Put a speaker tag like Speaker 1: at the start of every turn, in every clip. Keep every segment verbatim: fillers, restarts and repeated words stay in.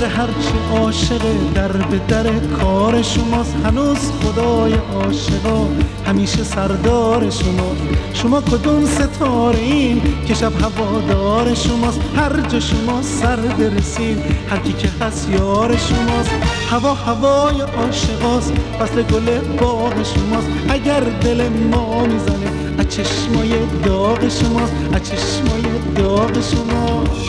Speaker 1: هرچی عاشقه در به در کار شماست. هنوز خدای عاشقا همیشه سردار شماست. شما کدوم ستاره این که شب هوادار شماست؟ هر جا شما سر برسید هر کی که هست یار شماست. هوا هوای عاشقاست، فصل گل باغ شماست. اگر دل ما میزنه از چشمای داغ شماست، از چشمای داغ شماست.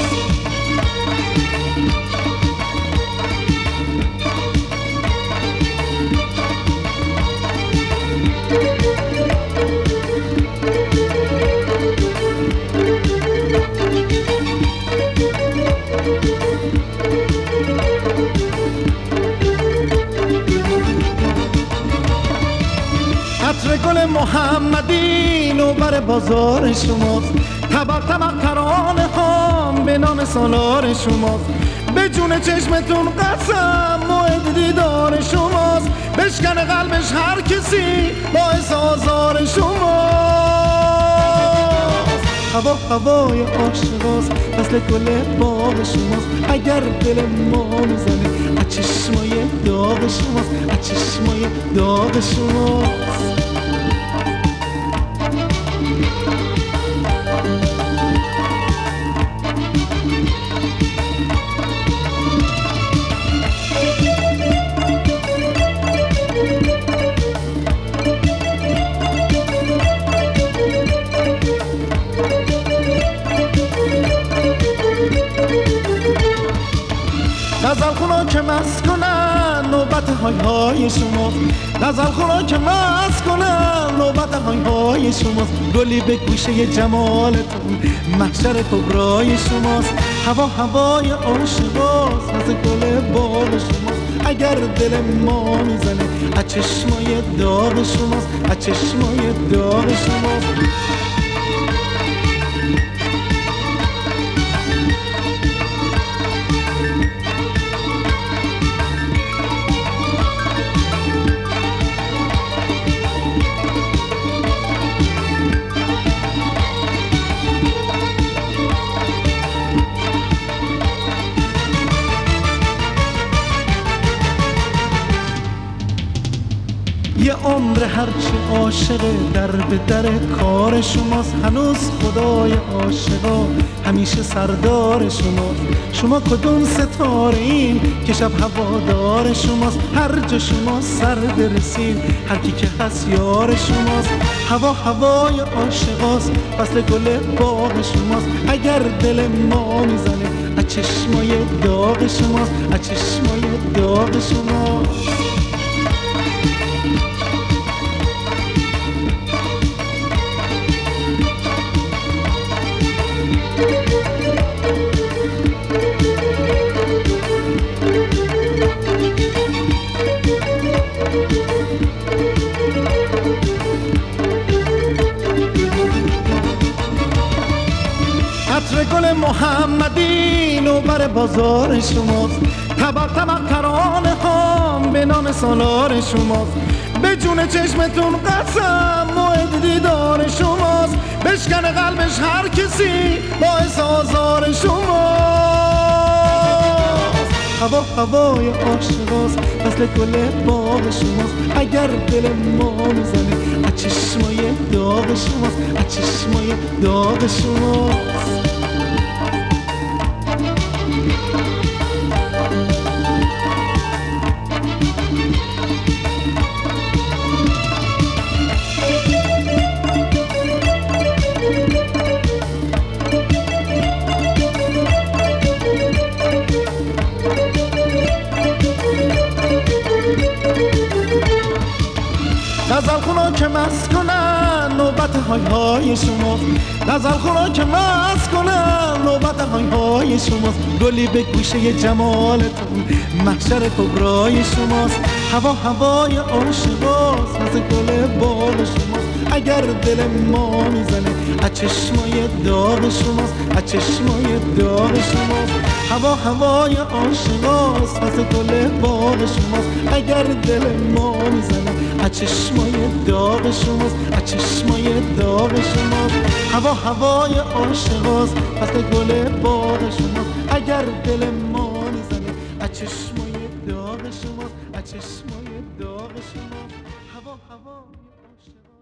Speaker 1: عطر گل محمدی نوبر بازار شماست. طبق طبق ترانه هام به نام سالار شماست. به جون چشمتون قسم موعد دیدار شماست. بشکن قلبش هر کسی باعث آزار شماست. هوا هوای عاشقاست، فصل گل باغ شماست. اگر دل ما میزنه از چشمای داغ شماست، از چشمای داغ شماست. غزل خونا که مست کنن نوبت های های شماست. غزل خونا که مست کنن نوبت های های شماست. گلی به گوشه جمالتون محشر کبرای شماست. هوا هوای عاشقاست، مثل گل باغ شماست. اگر دل ما میزنه از چشمای داغ شماست، از چشمای داغ شماست. یه عمر هرچی عاشقه در به در کار شماست. هنوز خدای عاشقا همیشه سردار شماست. شما کدوم ستاره این که شب هوادار شماست؟ هر جا شما سر برسید هر کی که هست یار شماست. هوا هوای عاشقاست، فصل گل باغ شماست. اگر دل ما میزنه از چشمای داغ شماست، از چشمای داغ شماست. عطر گل محمدی نوبر بازار شماست. طبق طبق ترانه هام به نام سالار شماست. به جون چشمتون قسم موعد دیدار شماست. بشکن قلبش هر کسی باعث آزار شماست. هوا هوای عاشقاست، فصل گل باغ شماست. اگر دل ما میزنه از چشمای داغ شماست، از چشمای داغ شماست. غزل خونا که مست کنن نوبت های های شماست. غزل خونا که مست کنن نوبت های های شماست. گلی به گوشه جمالتون محشر کبرای شماست. هوا هوای عاشقاست، مثل گل باغ شماست. اگر دل ما میزنه از چشمای داغ شماست، از چشمای داغ شماست. هوا هوای عاشقاست، مثل گل باغ شماست. اگر دل ما میزنه از چشمای داغ شماست، از چشمای داغ شماست. هوا هوای عاشقاست، مثل گل باغ شماست. اگر دل ما میزنه از هوای عاشقان.